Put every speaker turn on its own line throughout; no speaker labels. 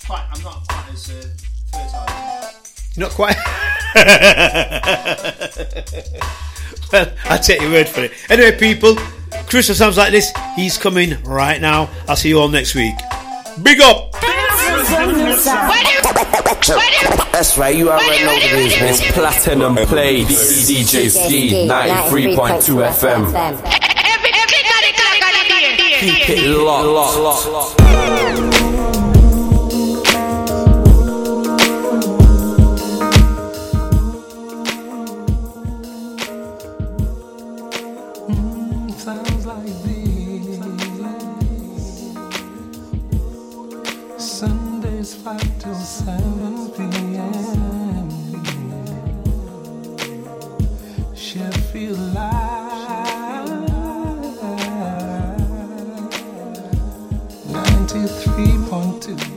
I'm not quite as fertile.
You're not quite. Well, I'll take your word for it. Anyway, people, Christmas sounds like this. He's coming right now. I'll see you all next week. Big up!
That's right, you already know what it is, man. Platinum Play, DJ Ski, 93.2 FM. Keep it locked.
Sounds like this. Sundays 5 till 7 p.m. Sheffield Live 93.2 FM.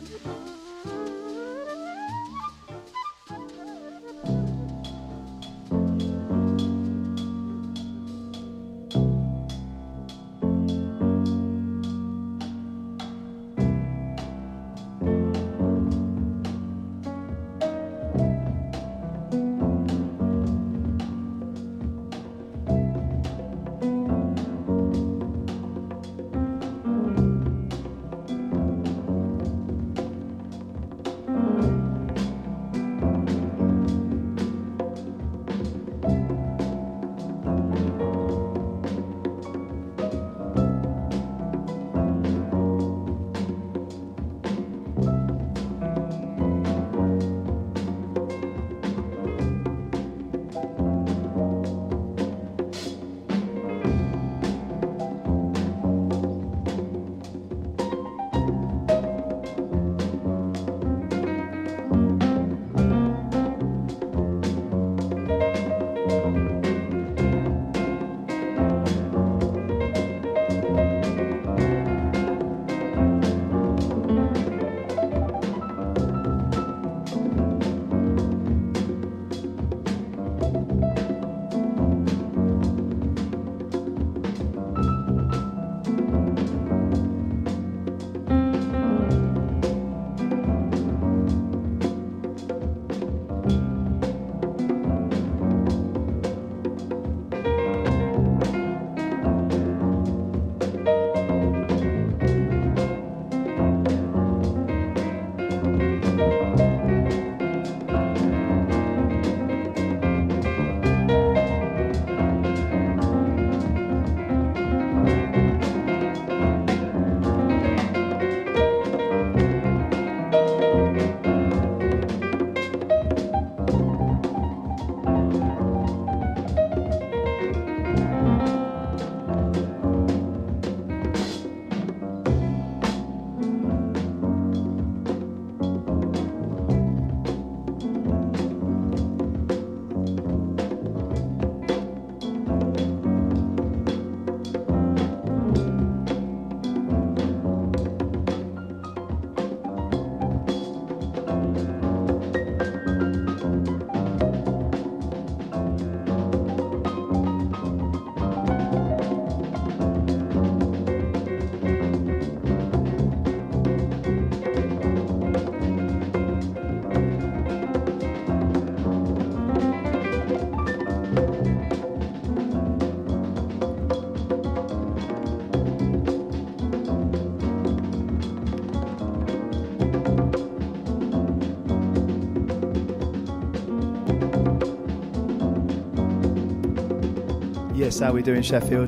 Yes, how we doing, Sheffield?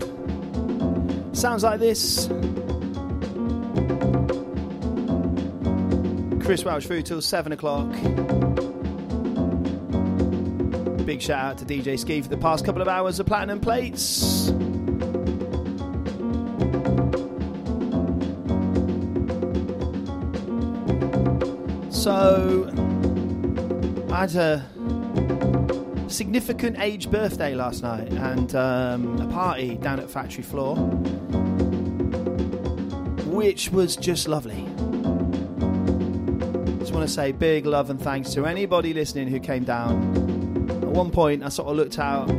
Sounds like this. Chris Welch through till 7 o'clock. Big shout out to DJ Ski for the past couple of hours of platinum plates. So, I had a significant age birthday last night and a party down at Factory Floor, which was just lovely. Just want to say big love and thanks to anybody listening who came down. At one point I sort of looked out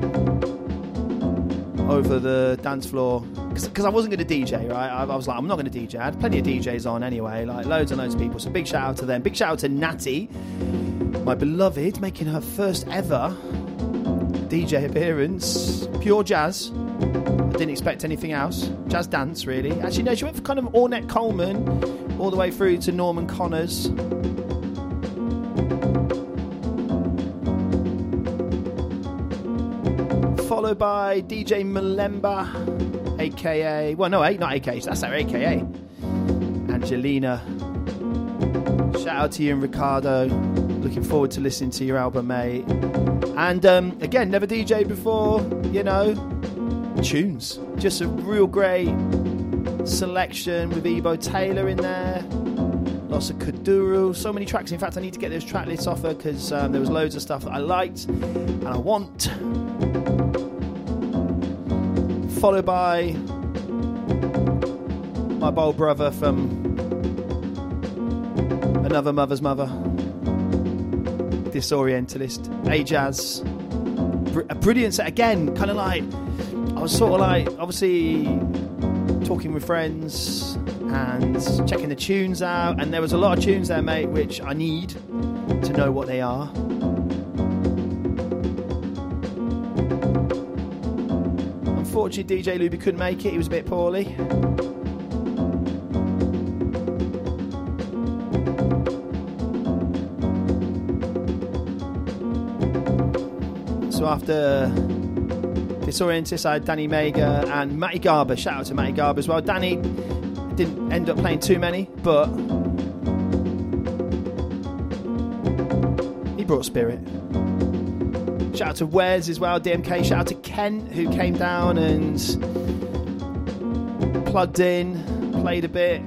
over the dance floor because I wasn't going to DJ, right? I was like, I'm not going to DJ. I had plenty of DJs on anyway, like loads and loads of people, so big shout out to them. Big shout out to Natty, my beloved, making her first ever DJ appearance. Pure jazz. I didn't expect anything else. Jazz dance, really. Actually, no, she went for kind of Ornette Coleman all the way through to Norman Connors. Followed by DJ Malemba, aka, well, no, not aka, that's our aka, Angelina. Shout out to you and Ricardo. Looking forward to listening to your album, mate. And again, never DJ'd before, you know, tunes. Just a real great selection with Ebo Taylor in there. Lots of Kuduro. So many tracks. In fact, I need to get those track lists off her because there was loads of stuff that I liked and I want. Followed by my bold brother from Another Mother's Mother. Disorientalist. A-Jazz. A brilliant set. Again, kind of like, I was sort of like, obviously talking with friends and checking the tunes out, and there was a lot of tunes there, mate, which I need to know what they are. Unfortunately, DJ Luby couldn't make it. He was a bit poorly. So after Disorientis, I had Danny Mega and Matty Garber. Shout out to Matty Garber as well. Danny didn't end up playing too many, but he brought spirit. Shout out to Wes as well, DMK. Shout out to Ken, who came down and plugged in, played a bit.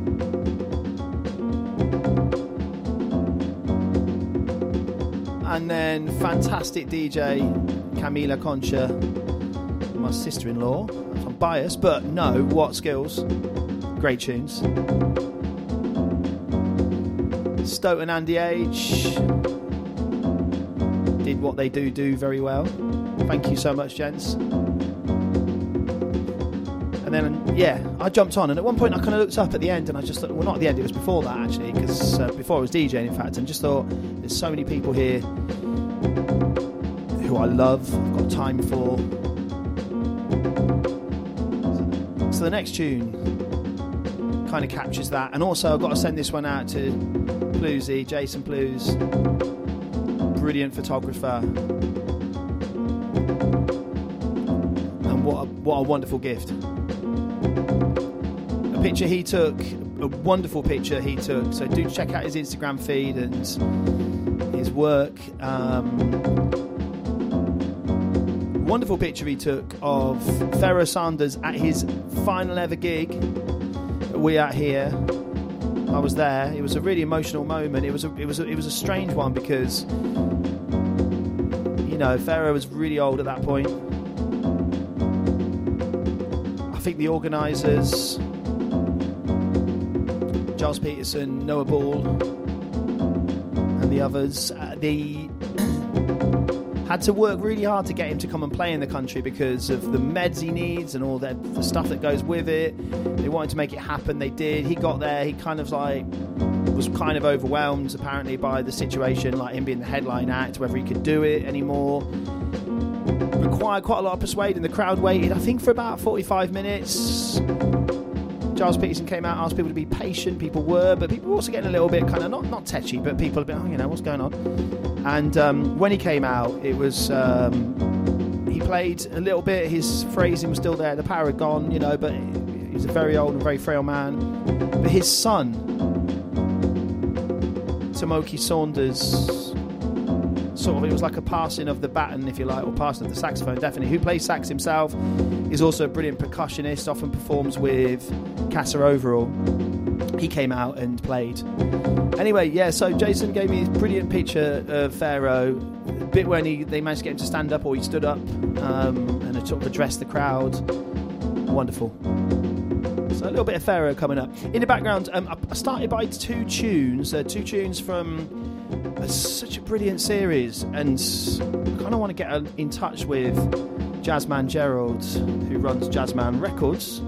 And then fantastic DJ Camila Concha, my sister-in-law. I'm biased, but no, what skills. Great tunes. Stoat and Andy H did what they do very well. Thank you so much, gents. And then, yeah, I jumped on, and at one point I kind of looked up at the end, and I just thought, well, not at the end, it was before that, actually, because before I was DJing, in fact, and just thought, there's so many people here who I love, I've got time for. So the next tune kind of captures that, and also I've got to send this one out to Bluesy, Jason Blues, brilliant photographer, and what a wonderful gift. A picture he took, a wonderful picture he took, so do check out his Instagram feed and his work. Wonderful picture he took of Pharoah Sanders at his final ever gig at We Out Here. I was there. It was a really emotional moment. It was a strange one because, you know, Pharoah was really old at that point. I think the organisers, Giles Peterson, Noah Ball, and the others, they had to work really hard to get him to come and play in the country because of the meds he needs and all the stuff that goes with it. They wanted to make it happen. They did. He got there. He kind of like was kind of overwhelmed apparently by the situation, like him being the headline act, whether he could do it anymore. Required quite a lot of persuading. The crowd waited, I think, for about 45 minutes. Giles Peterson came out, asked people to be patient. People were, but people were also getting a little bit kind of not tetchy, but people a bit, oh, you know, what's going on? And when he came out, it was he played a little bit. His phrasing was still there. The power had gone, you know, but he was a very old and very frail man. But his son, Tomoki Saunders, sort of, it was like a passing of the baton, if you like, or passing of the saxophone, definitely. Who plays sax himself, is also a brilliant percussionist, often performs with Casa Overall. He came out and played. Anyway, yeah, so Jason gave me this brilliant picture of Pharoah, a bit when they managed to get him to stand up, or he stood up and sort of addressed the crowd. Wonderful. So a little bit of Pharoah coming up. In the background, I started by two tunes from such a brilliant series, and I kind of want to get in touch with Jazzman Gerald, who runs Jazzman Records.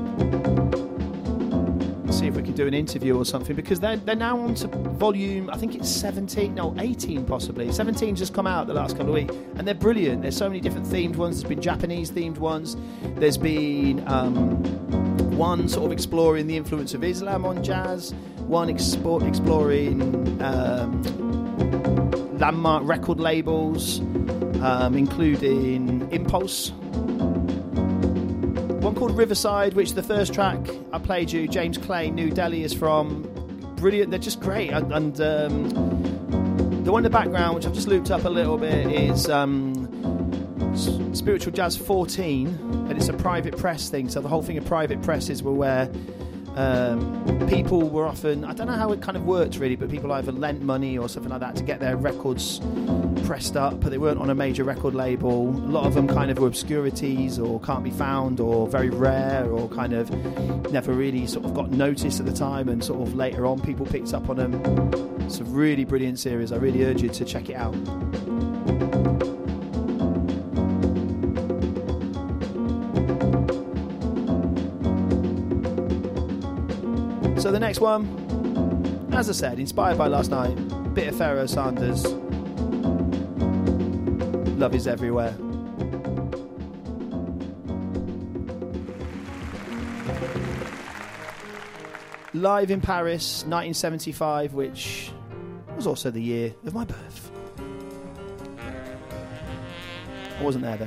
See if we can do an interview or something, because they're now on to volume, I think it's 18 possibly. 17 just come out the last couple of weeks, and they're brilliant. There's so many different themed ones. There's been Japanese themed ones. There's been one sort of exploring the influence of Islam on jazz, one exploring landmark record labels, including Impulse. One called Riverside, which the first track I played you, James Clay, New Delhi, is from. Brilliant, they're just great. And the one in the background, which I've just looped up a little bit, is Spiritual Jazz 14, and it's a private press thing. So the whole thing of private presses were where People were often, I don't know how it kind of worked really, but people either lent money or something like that to get their records pressed up, but they weren't on a major record label. A lot of them kind of were obscurities or can't be found or very rare or kind of never really sort of got noticed at the time, and sort of later on people picked up on them. It's a really brilliant series. I really urge you to check it out. So the next one, as I said, inspired by last night, bit of Pharoah Sanders. Love is everywhere. Live in Paris, 1975, which was also the year of my birth. I wasn't there though.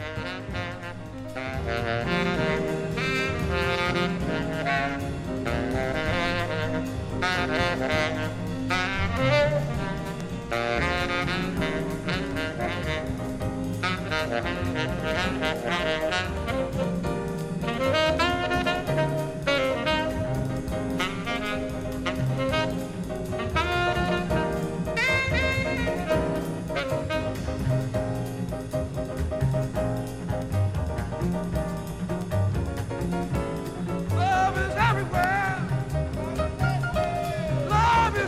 Love is everywhere. Love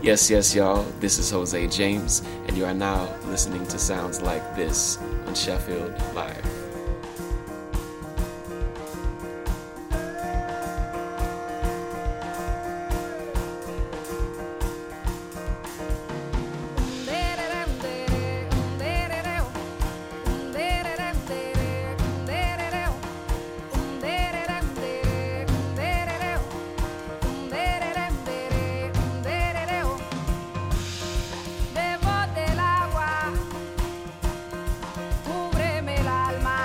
Yes, y'all. This is Jose James, and you are now listening to sounds like this on Sheffield Live.
Debajo del agua, cúbreme el alma.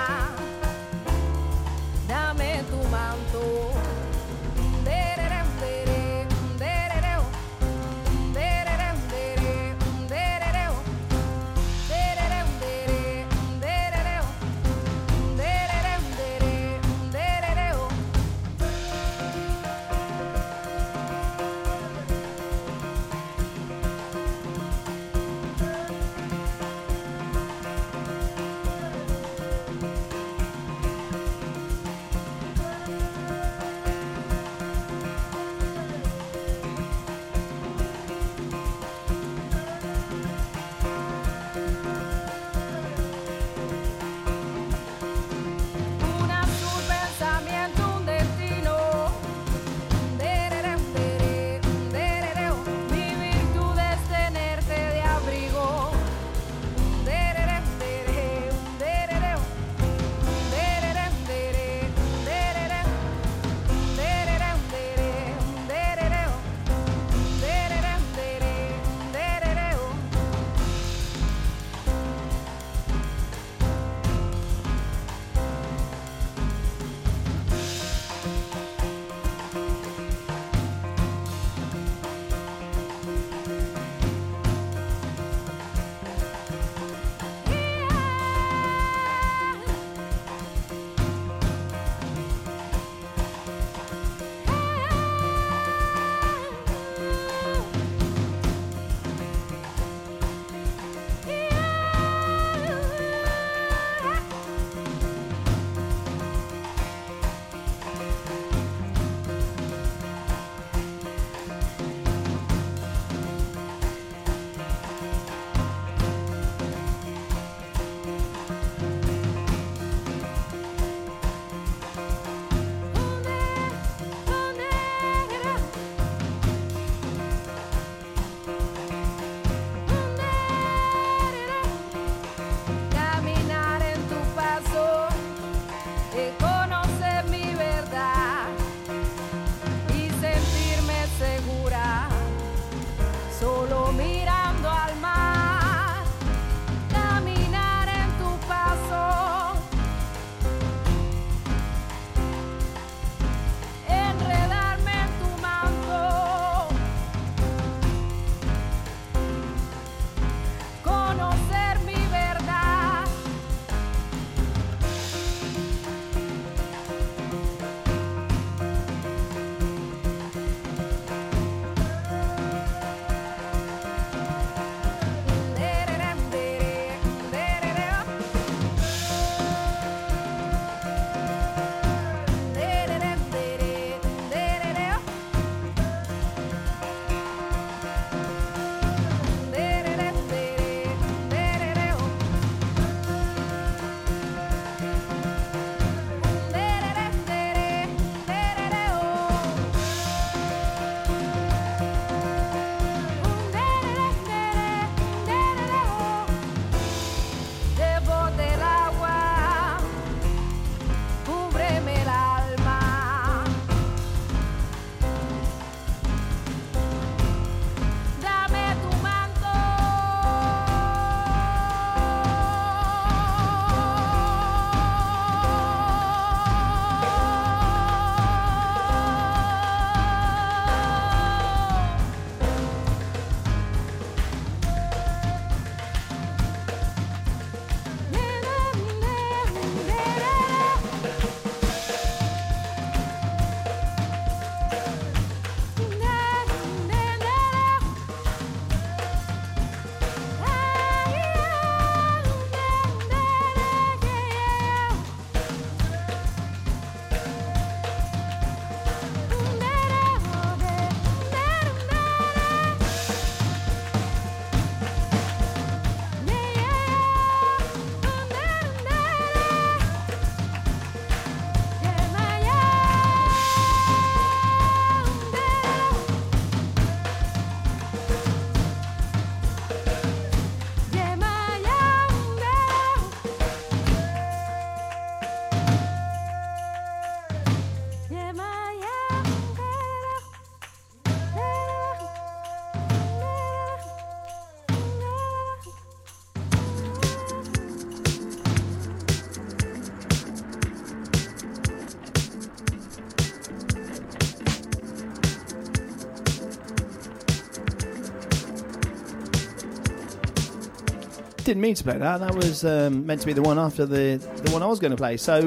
didn't mean to play that. That was meant to be the one after the one I was going to play. So,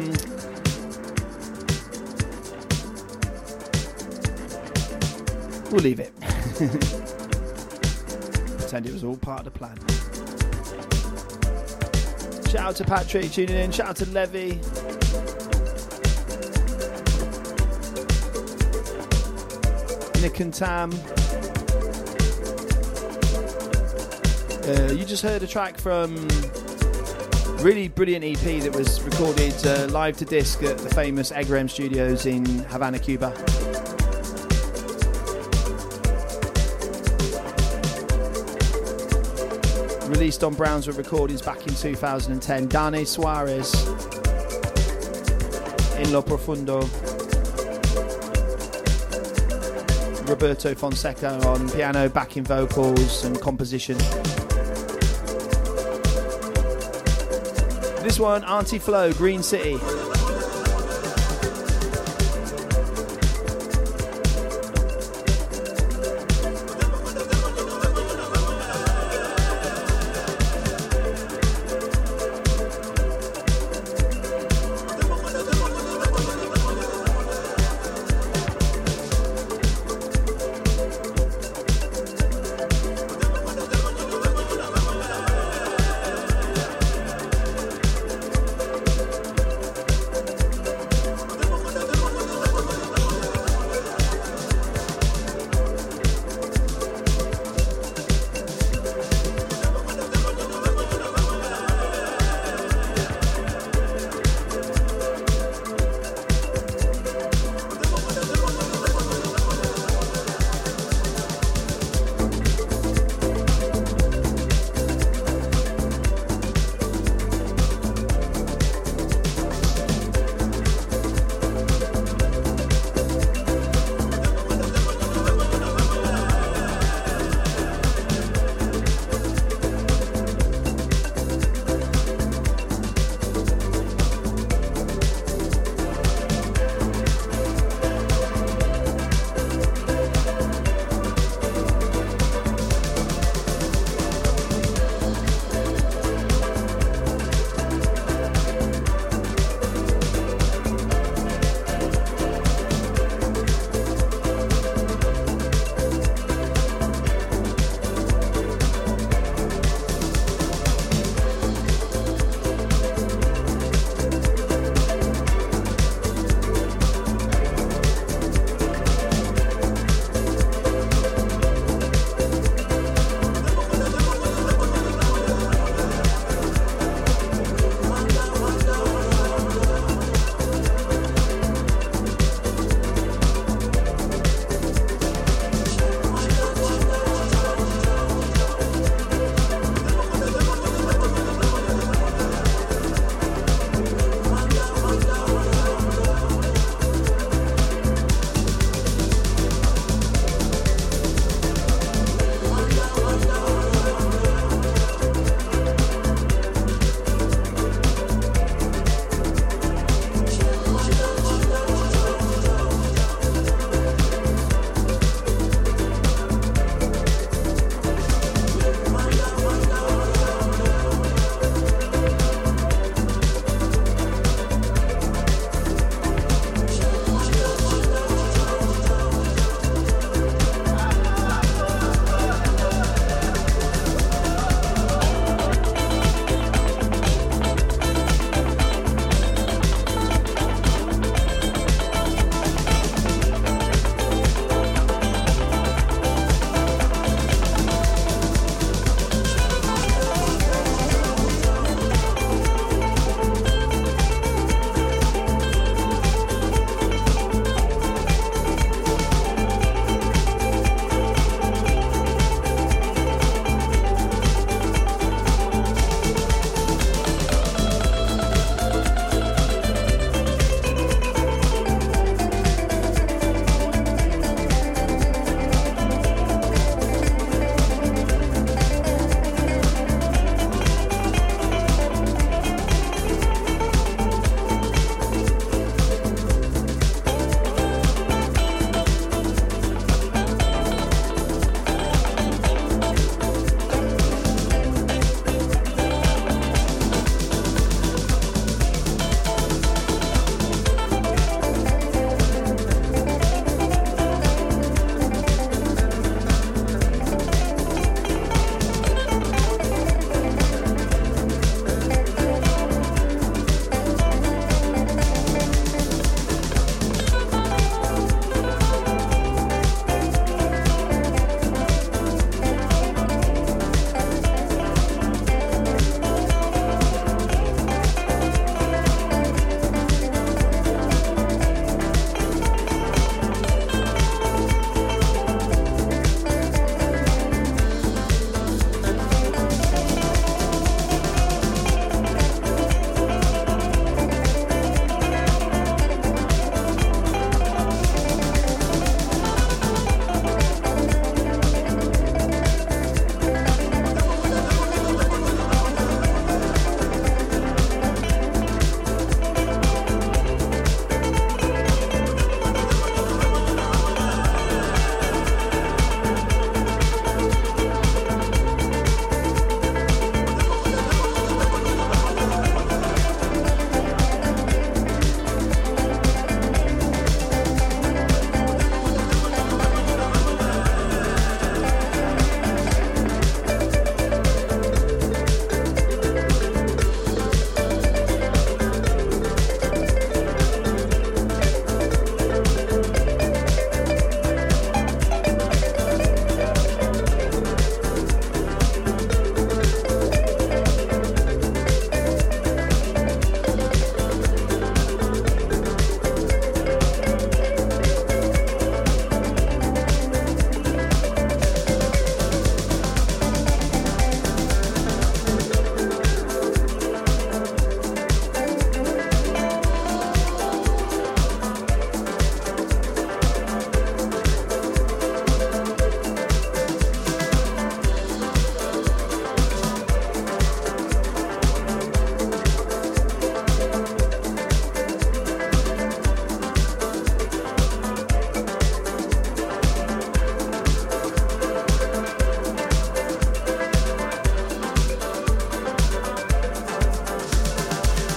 we'll leave it. Pretend it was all part of the plan. Shout out to Patrick tuning in. Shout out to Levy. Nick and Tam. You just heard a track from really brilliant EP that was recorded live to disc at the famous Egrem Studios in Havana, Cuba. Released on Brownswood Recordings back in 2010. Dane Suarez in Lo Profundo. Roberto Fonseca on piano, backing vocals and composition. This one, Auntie Flo, Green City.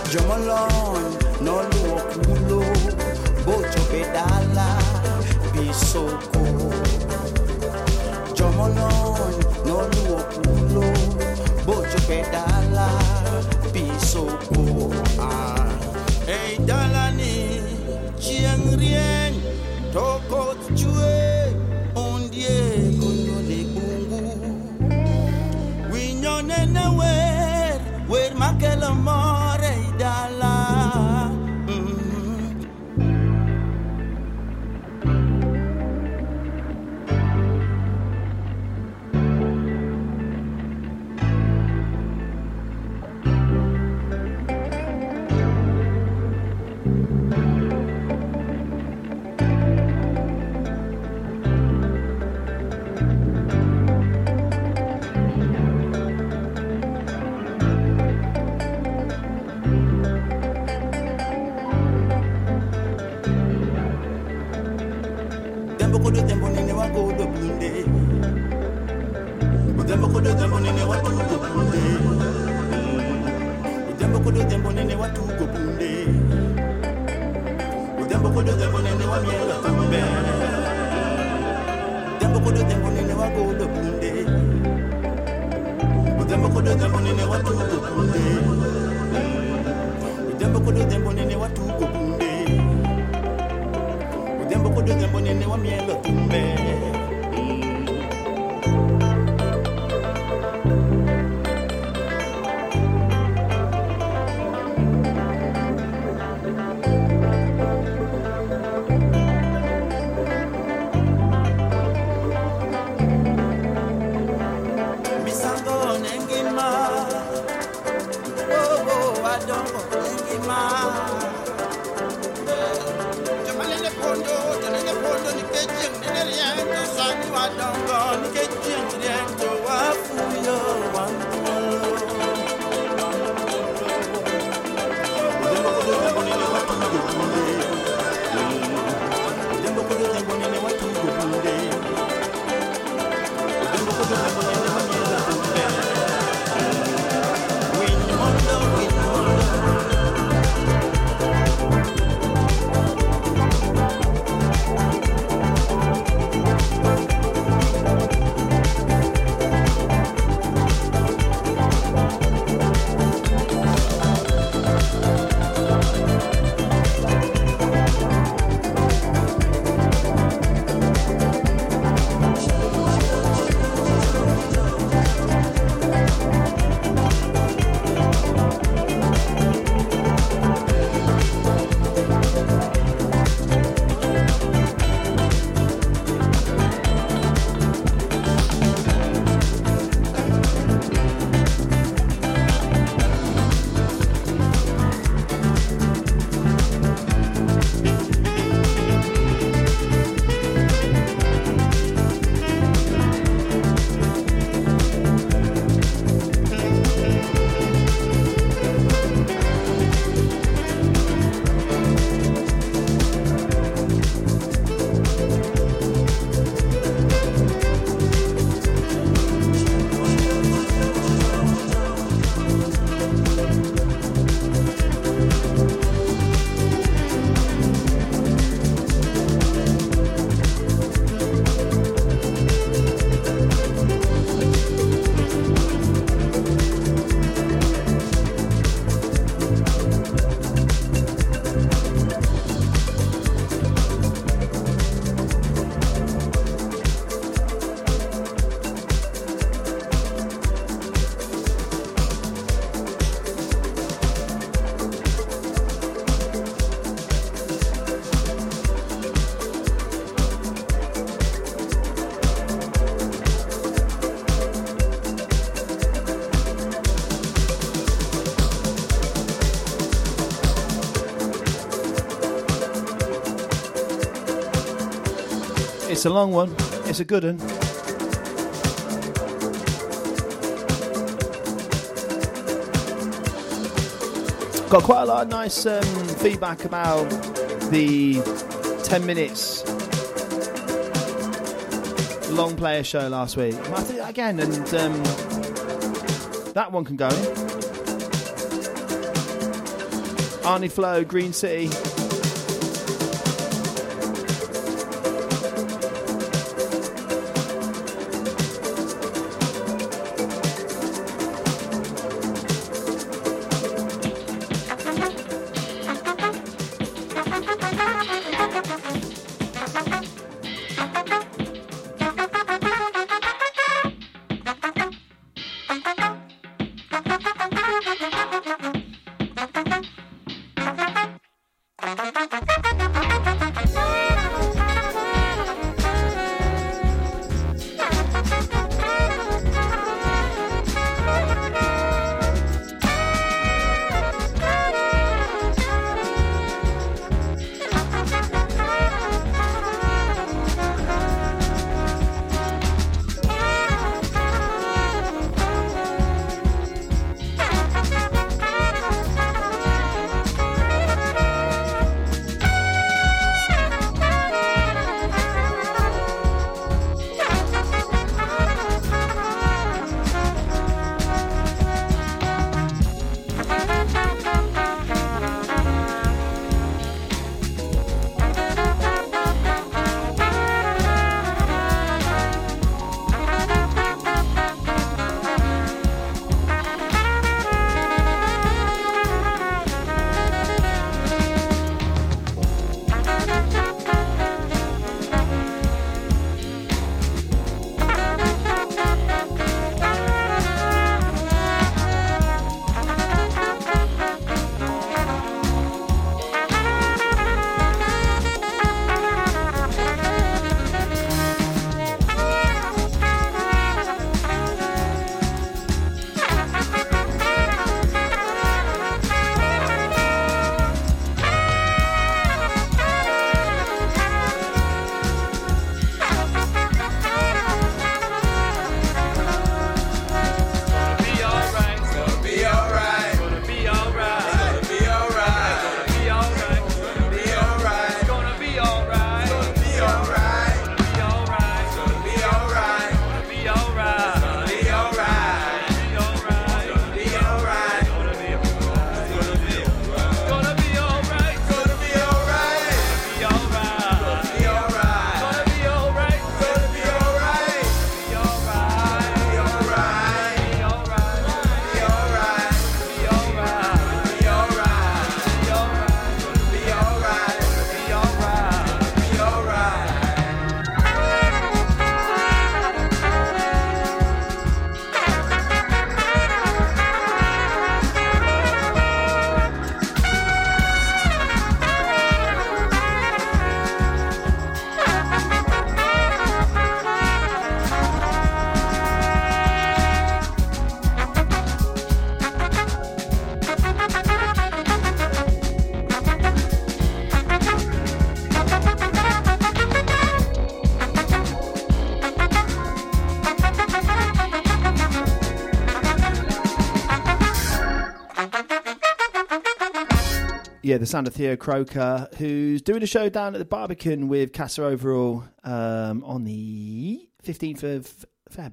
Jomolon, no luokulo, bocho pedala, pisoko. Jomolon, no luokulo, bocho pedala, pisoko. Hey dalani, chiang rien, toko chue, ondie kono de bungu. Winyone na wer makelo more dala.
It's a long one. It's a good one. Got quite a lot of nice feedback about the 10 minutes long player show last week. I might do that again, and that one can go in. Arnie Flow, Green City. Yeah, the sound of Theo Croker, who's doing a show down at the Barbican with Casa Overall on the 15th of Feb.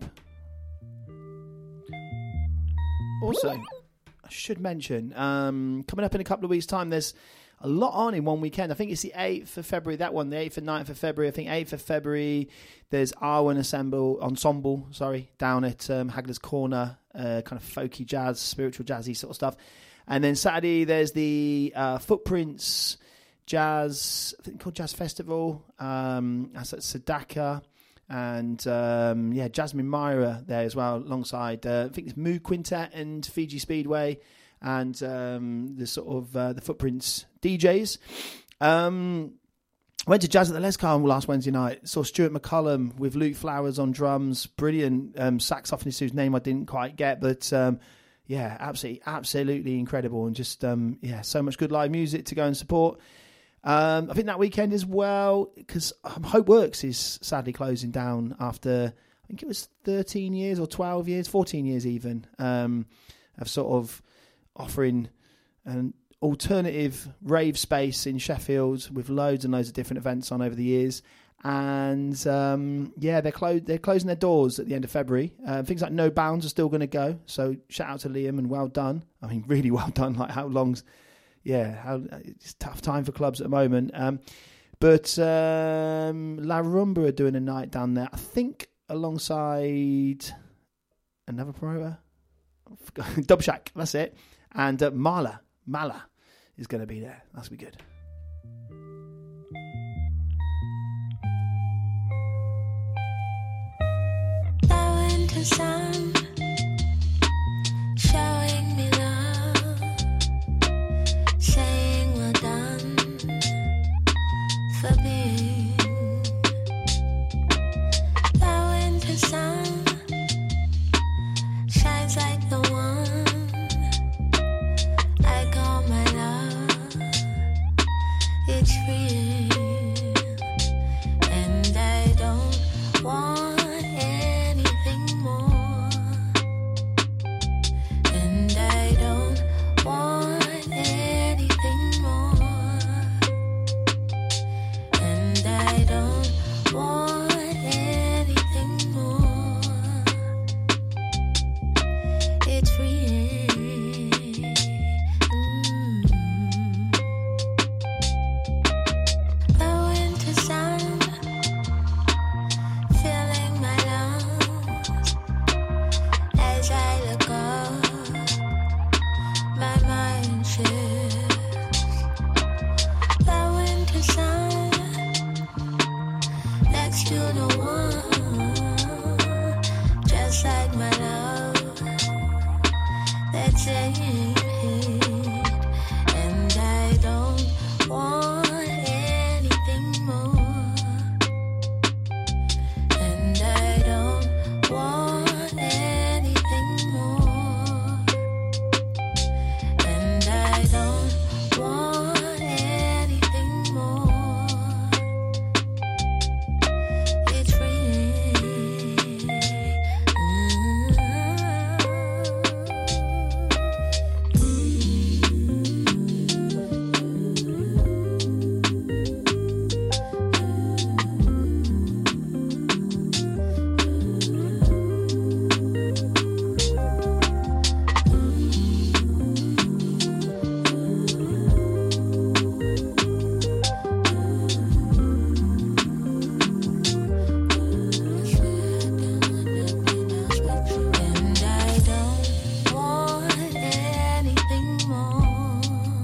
Also, I should mention, coming up in a couple of weeks' time, there's a lot on in one weekend. I think it's the 8th of February, that one, the 8th and 9th of February. I think 8th of February, there's Arwen Ensemble, down at Hagler's Corner, kind of folky jazz, spiritual jazzy sort of stuff. And then Saturday, there's the Footprints Jazz, I think called Jazz Festival. That's at Sedaka. And Jasmine Myra there as well, alongside, I think it's Mood Quintet and Fiji Speedway. And the sort of the Footprints DJs. Went to Jazz at the Les Carnival last Wednesday night. Saw Stuart McCullum with Luke Flowers on drums. Brilliant saxophonist whose name I didn't quite get, but absolutely incredible, and just so much good live music to go and support. I think that weekend as well, because Hope Works is sadly closing down after, I think it was 13 years or 12 years, 14 years even, of sort of offering an alternative rave space in Sheffield with loads and loads of different events on over the years. And they're closing their doors at the end of February. Things like No Bounds are still going to go. So shout out to Liam and well done. I mean, really well done. Like how long's, it's a tough time for clubs at the moment. But La Rumba are doing a night down there, I think, alongside another promoter. Dub Shack, that's it. And Mala is going to be there. That's going to be good.
The winter sun showing me love, saying well done for being. The winter sun shines like the one I call my love. It's real, and I don't want anything more. And I don't want anything more. And I don't want anything more. It's real. The winter sun filling my lungs as I look up. My mind shifts. The winter sun next to no one, just like my love. That same hit, and I don't want anything more. And I don't want anything more. And I don't want anything more. It's real. And I don't want anything more.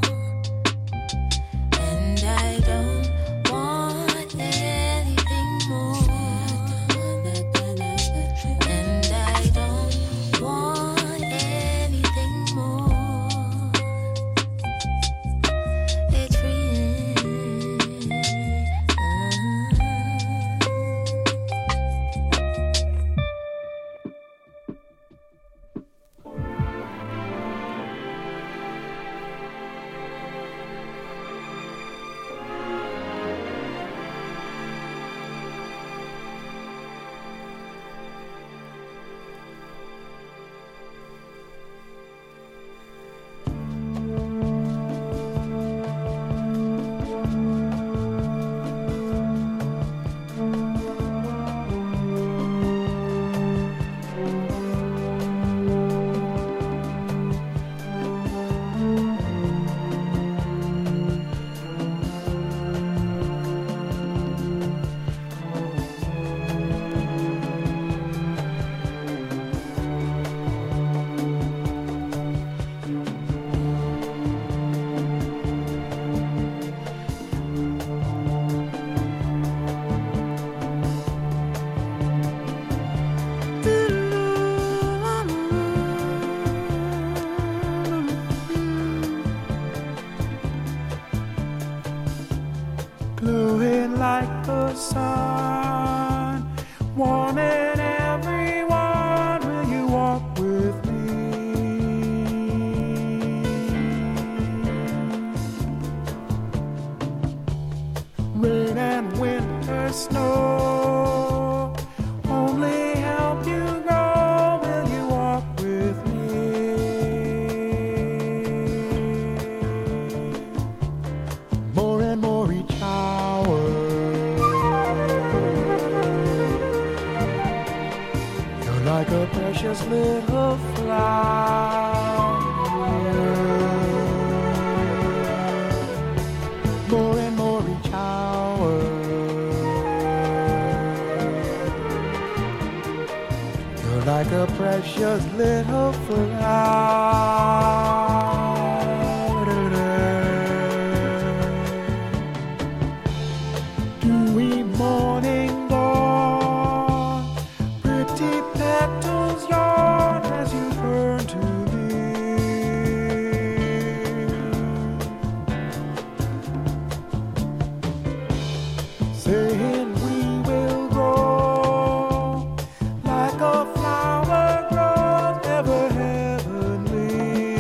And I don't want anything more. And I don't want anything more. It's real.
Glowing like the sun, warming everyone. Will you walk with me? Rain and winter snow only help you grow. Will you walk with me? More and more each hour, you're like a precious little flower. a precious little flower. Dewy morning dawn, pretty petals yawn as you turn to leave, saying we will grow like a flower grows, ever heavenly.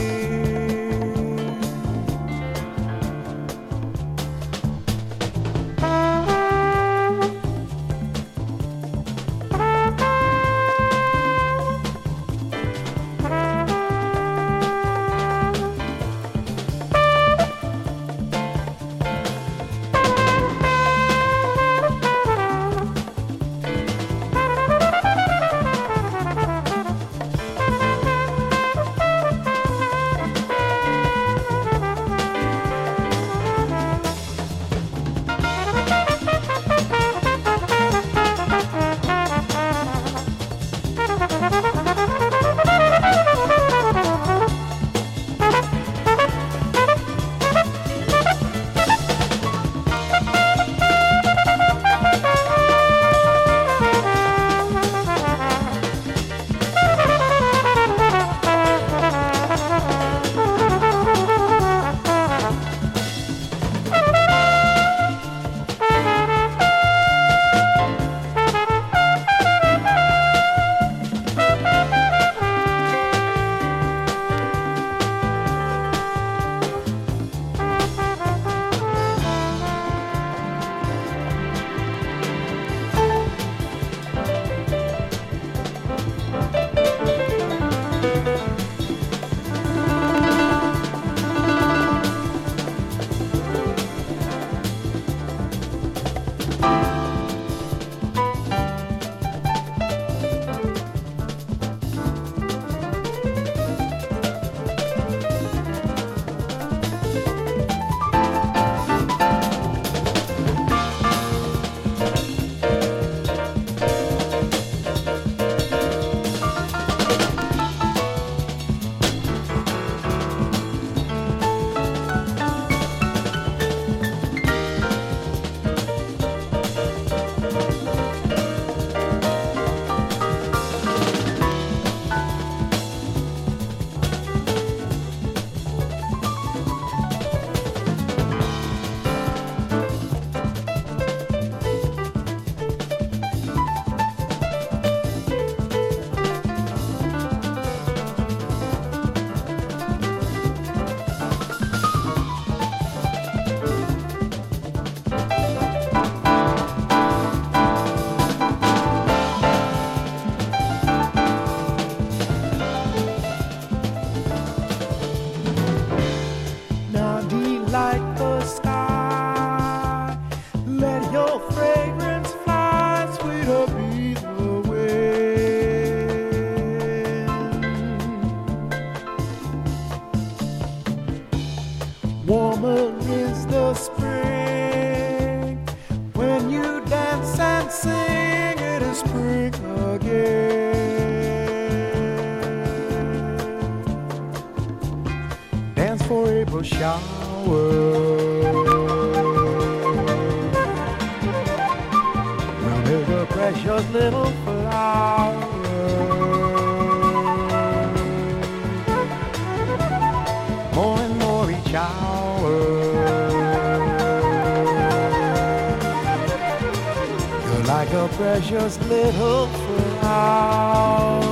Now delight the sky, let your fragrance fly, sweeter be the wind. Warmer is the spring, when you dance and sing, it is spring again. Dance for April shower, now there's a precious little flower. More and more each hour, you're like a precious little flower.